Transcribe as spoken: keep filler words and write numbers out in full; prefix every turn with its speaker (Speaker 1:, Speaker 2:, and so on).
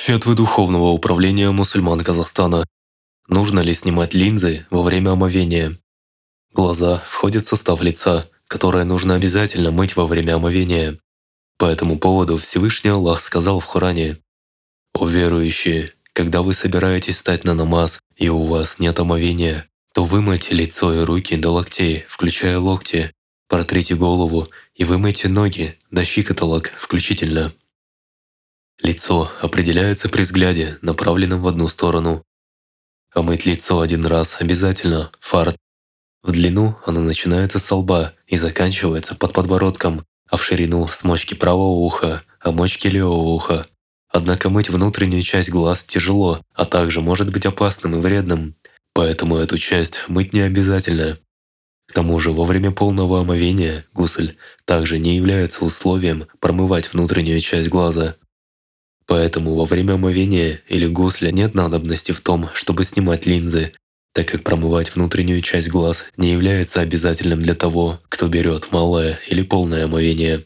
Speaker 1: Фетвы Духовного управления мусульман Казахстана. Нужно ли снимать линзы во время омовения? Глаза входят в состав лица, которое нужно обязательно мыть во время омовения. По этому поводу Всевышний Аллах сказал в Коране: «О верующие, когда вы собираетесь встать на намаз и у вас нет омовения, то вымойте лицо и руки до локтей, включая локти, протрите голову и вымойте ноги до щиколоток включительно». Лицо определяется при взгляде, направленном в одну сторону. Омыть лицо один раз обязательно, фард. В длину оно начинается с лба и заканчивается под подбородком, а в ширину с мочки правого уха, а мочки левого уха. Однако мыть внутреннюю часть глаз тяжело, а также может быть опасным и вредным, поэтому эту часть мыть не обязательно. К тому же во время полного омовения гусль также не является условием промывать внутреннюю часть глаза. Поэтому во время омовения или гусля нет надобности в том, чтобы снимать линзы, так как промывать внутреннюю часть глаз не является обязательным для того, кто берет малое или полное омовение.